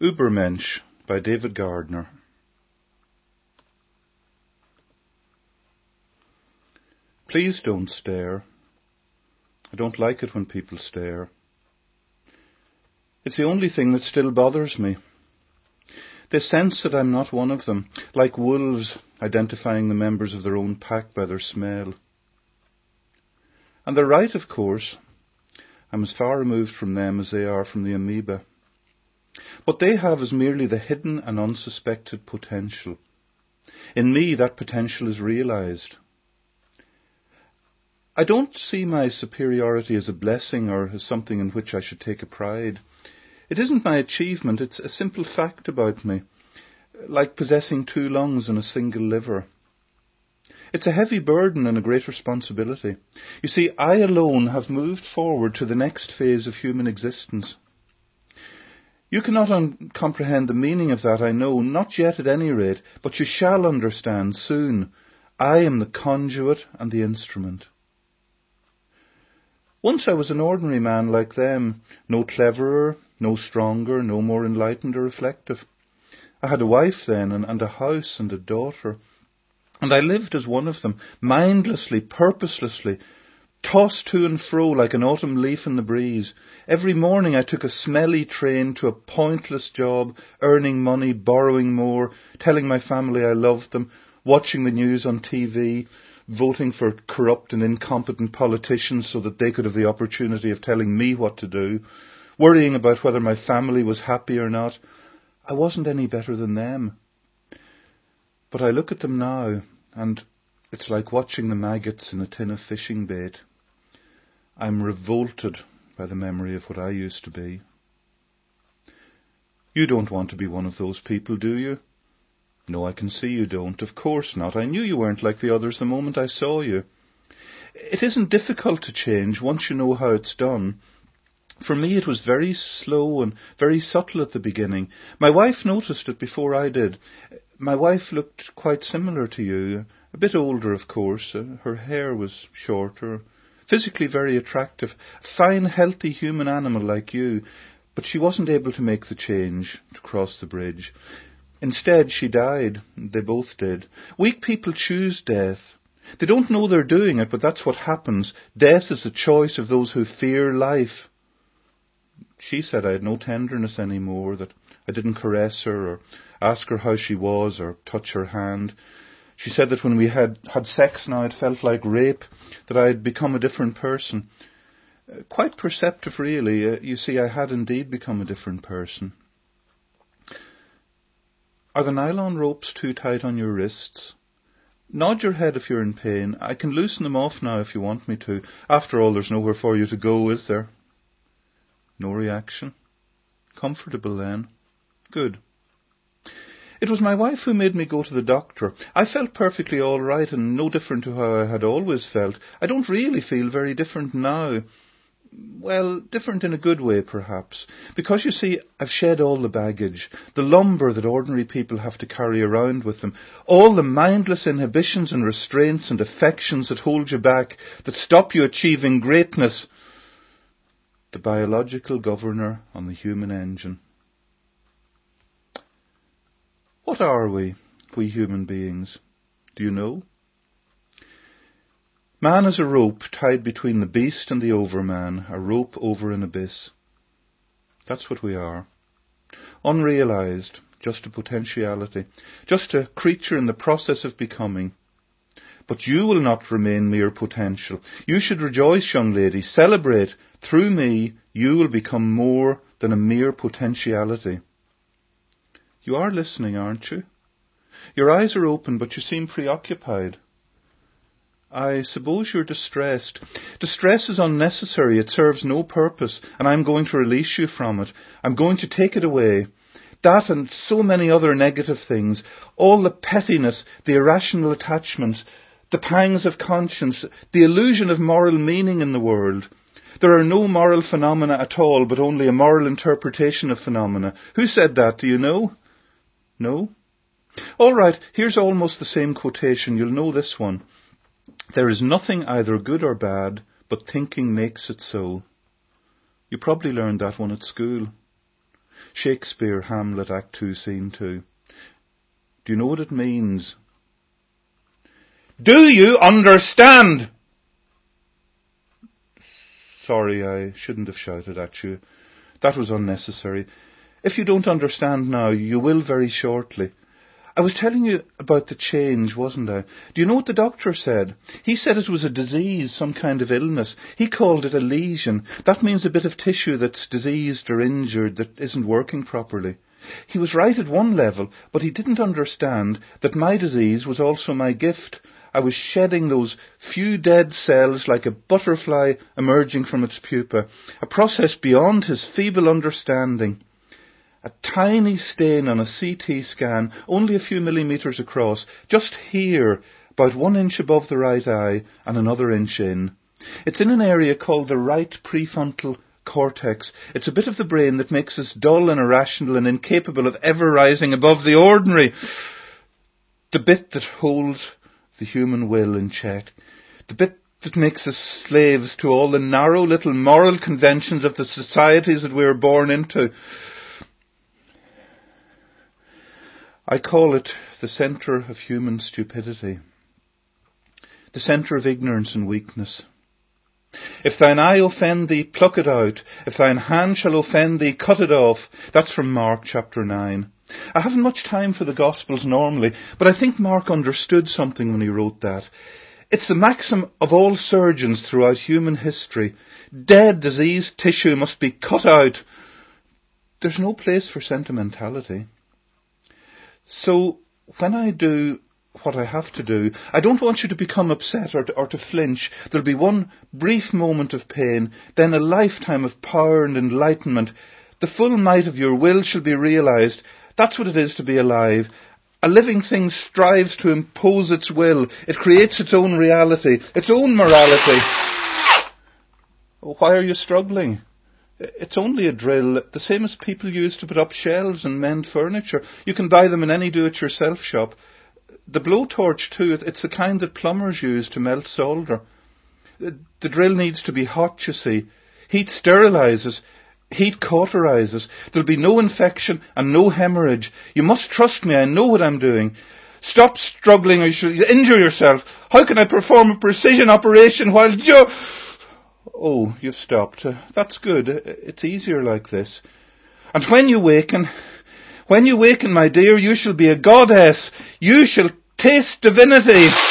Übermensch by David Gardner. Please don't stare. I don't like it when people stare. It's the only thing that still bothers me. They sense that I'm not one of them, like wolves identifying the members of their own pack by their smell. And they're right, of course. I'm as far removed from them as they are from the amoeba. What they have is merely the hidden and unsuspected potential. In me, that potential is realized. I don't see my superiority as a blessing or as something in which I should take a pride. It isn't my achievement, it's a simple fact about me, like possessing 2 lungs and a single liver. It's a heavy burden and a great responsibility. You see, I alone have moved forward to the next phase of human existence. You cannot comprehend the meaning of that, I know, not yet at any rate, but you shall understand soon. I am the conduit and the instrument. Once I was an ordinary man like them, no cleverer, no stronger, no more enlightened or reflective. I had a wife then, and a house and a daughter. And I lived as one of them, mindlessly, purposelessly, tossed to and fro like an autumn leaf in the breeze. Every morning I took a smelly train to a pointless job, earning money, borrowing more, telling my family I loved them, watching the news on TV, voting for corrupt and incompetent politicians so that they could have the opportunity of telling me what to do, worrying about whether my family was happy or not. I wasn't any better than them. But I look at them now, and it's like watching the maggots in a tin of fishing bait. I'm revolted by the memory of what I used to be. You don't want to be one of those people, do you? No, I can see you don't. Of course not. I knew you weren't like the others the moment I saw you. It isn't difficult to change once you know how it's done. For me, it was very slow and very subtle at the beginning. My wife noticed it before I did. My wife looked quite similar to you, a bit older, of course. Her hair was shorter, physically very attractive, a fine, healthy human animal like you, but she wasn't able to make the change to cross the bridge. Instead, she died. They both did. Weak people choose death. They don't know they're doing it, but that's what happens. Death is the choice of those who fear life. She said I had no tenderness anymore, that I didn't caress her or ask her how she was or touch her hand. She said that when we had sex now it felt like rape, that I had become a different person. Quite perceptive really. You see, I had indeed become a different person. Are the nylon ropes too tight on your wrists? Nod your head if you're in pain. I can loosen them off now if you want me to. After all, there's nowhere for you to go, is there? No reaction. Comfortable then. Good. It was my wife who made me go to the doctor. I felt perfectly all right and no different to how I had always felt. I don't really feel very different now. Well, different in a good way, perhaps. Because, you see, I've shed all the baggage, the lumber that ordinary people have to carry around with them, all the mindless inhibitions and restraints and affections that hold you back, that stop you achieving greatness. The biological governor on the human engine. What are we human beings? Do you know? Man is a rope tied between the beast and the overman, a rope over an abyss. That's what we are. Unrealized, just a potentiality, just a creature in the process of becoming. But you will not remain mere potential. You should rejoice, young lady, celebrate. Through me, you will become more than a mere potentiality. You are listening, aren't you? Your eyes are open, but you seem preoccupied. I suppose you're distressed. Distress is unnecessary. It serves no purpose, and I'm going to release you from it. I'm going to take it away. That and so many other negative things, all the pettiness, the irrational attachments, the pangs of conscience, the illusion of moral meaning in the world. There are no moral phenomena at all, but only a moral interpretation of phenomena. Who said that, do you know? No? All right, here's almost the same quotation. You'll know this one. There is nothing either good or bad, but thinking makes it so. You probably learned that one at school. Shakespeare, Hamlet, Act 2, Scene 2. Do you know what it means? Do you understand? Sorry, I shouldn't have shouted at you. That was unnecessary. If you don't understand now, you will very shortly. I was telling you about the change, wasn't I? Do you know what the doctor said? He said it was a disease, some kind of illness. He called it a lesion. That means a bit of tissue that's diseased or injured that isn't working properly. He was right at one level, but he didn't understand that my disease was also my gift. I was shedding those few dead cells like a butterfly emerging from its pupa, a process beyond his feeble understanding. A tiny stain on a CT scan, only a few millimetres across, just here, about 1 inch above the right eye and another inch in. It's in an area called the right prefrontal cortex. It's a bit of the brain that makes us dull and irrational and incapable of ever rising above the ordinary. The bit that holds the human will in check. The bit that makes us slaves to all the narrow little moral conventions of the societies that we are born into. I call it the centre of human stupidity, the centre of ignorance and weakness. If thine eye offend thee, pluck it out. If thine hand shall offend thee, cut it off. That's from Mark chapter 9. I haven't much time for the Gospels normally, but I think Mark understood something when he wrote that. It's the maxim of all surgeons throughout human history. Dead, diseased tissue must be cut out. There's no place for sentimentality. So, when I do what I have to do, I don't want you to become upset or to flinch. There'll be one brief moment of pain, then a lifetime of power and enlightenment. The full might of your will shall be realised. That's what it is to be alive. A living thing strives to impose its will. It creates its own reality, its own morality. Why are you struggling? It's only a drill, the same as people use to put up shelves and mend furniture. You can buy them in any do-it-yourself shop. The blowtorch too, it's the kind that plumbers use to melt solder. The drill needs to be hot, you see. Heat sterilises. Heat cauterises. There'll be no infection and no hemorrhage. You must trust me, I know what I'm doing. Stop struggling or you'll injure yourself. How can I perform a precision operation while Oh, you've stopped. That's good. It's easier like this. And when you waken, my dear, you shall be a goddess. You shall taste divinity.